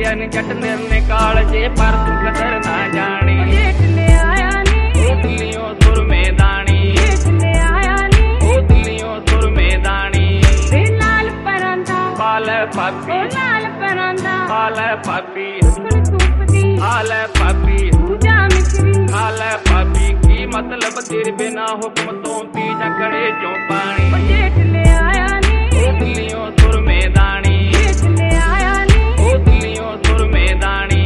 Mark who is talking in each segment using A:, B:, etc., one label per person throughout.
A: ਲਿਆ ਨੀ ਜੱਟ ਨਿਰਨੇ ਕਾਲਜੇ ਪਰ ਤੂੰ ਕਦਰ ਨਾ ਜਾਣੀ
B: ਜੇਠ ਲੈ ਆਇਆ ਨੀ
A: ਉਹ ਦਿੱਲੀਓਂ ਸੁਰਮੇਦਾਨੀ
B: ਜੇਠ ਲੈ ਆਇਆ ਨੀ
A: ਉਹ ਦਿੱਲੀਓਂ ਸੁਰਮੇਦਾਨੀ
B: ਵੇ ਲਾਲ ਪਰਾਂਦਾ
A: ਹਾਲ ਭਾਬੀ
B: ਉਹ ਲਾਲ ਪਰਾਂਦਾ
A: ਹਾਲ ਭਾਬੀ
B: ਸੁਣ ਧੂਪਦੀ
A: ਹਾਲ ਭਾਬੀ
B: ਪੂਜਾ ਮਿਸਰੀ
A: ਹਾਲ ਭਾਬੀ ਕੀ ਮਤਲਬ ਤੇਰੇ ਬਿਨਾ ਹੁਕਮ ਤੋਂ ਪੀ ਜਕੜੇ ਚੋਂ ਪਾਣੀ
B: ਉਹ ਜੇਠ ਲੈ ਆਇਆ ਨੀ
A: ਉਹ ਦਿੱਲੀਓਂ ਸੁਰਮੇਦਾਨੀ
B: ਜੇਠ ਲੈ ਆਇਆ ਨੀ
A: ਉਹ ਦਿੱਲੀਓਂ ਸੁਰਮੇਦਾਨੀ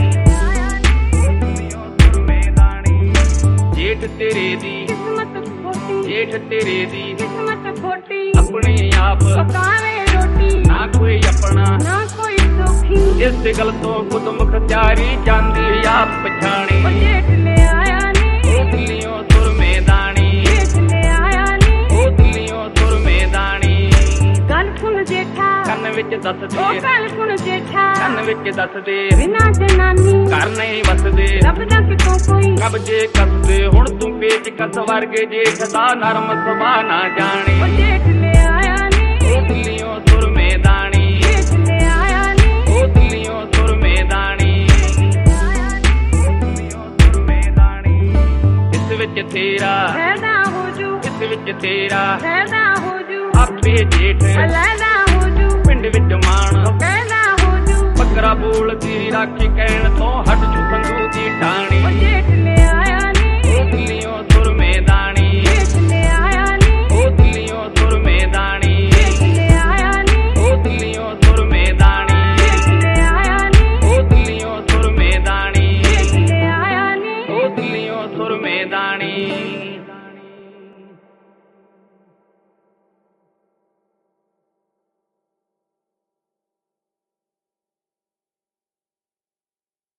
A: ਜੇਠ ਤੇਰੇ ਦੀ
B: ਕਿਸਮਤ ਖੋਟੀ
A: ਜੇਠ ਤੇਰੇ ਦੀ
B: ਕਿਸਮਤ ਖੋਟੀ
A: ਆਪਣੇ ਆਪ
B: ਪਕਾਵੇ ਰੋਟੀ
A: ਨਾ ਕੋਈ ਆਪਣਾ
B: ਨਾ ਕੋਈ ਸੌਖੀ
A: ਇਸ ਗੱਲ ਤੋਂ ਖੁਦ ਮੁਖਤਿਆਰੀ ਜਾਂਦੀ ਆਪ ਪਛਾਣੀ
B: ਉਹ ਜੇਠ ਲੈ ਆਇਆ ਨੀ
A: ਉਹ ਦਿੱਲੀਓਂ ਸੁਰਮੇਦਾਨੀ
B: ਜੇਠ ਲੈ ਆਇਆ ਨੀ
A: ਉਹ ਦਿੱਲੀਓਂ ਸੁਰਮੇਦਾਨੀ
B: ਗੱਲ ਸੁਣ ਜੇਠਾ
A: ਕੰਨ ਵਿੱਚ ਦੱਸ
B: ਉਹ
A: ਦੇ
B: ਗੱਲ ਸੁਣ ਜੇਠਾ
A: ਕੰਨ ਵਿੱਚ ਦੱਸ ਦੇ
B: ਬਿਨਾ ਜਨਾਨੀ
A: ਘਰ ਨਹੀਂ ਵਸਦੇ
B: ਲੱਭਦਾ ਕਿਤੋਂ ਕੋਈ
A: ਕਬਜੇ ਕੱਸਦੇ ਹੁਣ ਤੂੰ ਪੇਚ ਕਸ ਵਰਗੇ ਜੇਠ ਦਾ ਨਰਮ ਸੁਭਾਅ ਨਾ ਜਾਣੀ
B: ਉਹ ਜੇਠ ਲੈ ਆਇਆ ਨੀ
A: ਉਹ ਦਿੱਲੀਓਂ ਸੁਰਮੇਦਾਨੀ
B: ਜੇਠ ਲੈ ਆਇਆ ਨੀ
A: ਉਹ ਦਿੱਲੀਓਂ ਸੁਰਮੇਦਾਨੀ ਇਸ ਵਿੱਚ ਤੇਰਾ
B: ਫਾਇਦਾ ਹੋ ਜੂ
A: ਇਸ ਵਿੱਚ ਤੇਰਾ
B: ਫਾਇਦਾ ਹੋ ਜੂ
A: ਆਪੇ ਜੇਠ
B: ਅਲੈਦਾ ਹੋ ਜੂ
A: ਪਿੰਡ ਵਿੱਚ ਮਾਣ
B: ਕਹਿਦਾ ਹੋ ਜੂ
A: ਬੱਕਰਾ ਬੋਲਦੀ ਰਾਖੀ ਕਹਿਣ ਤੋਂ ਹਟ ਜੂ ਸੰਧੂ ਦੀ ਟਾਣੀ
B: ਉਹ ਜੇਠ ਲੈ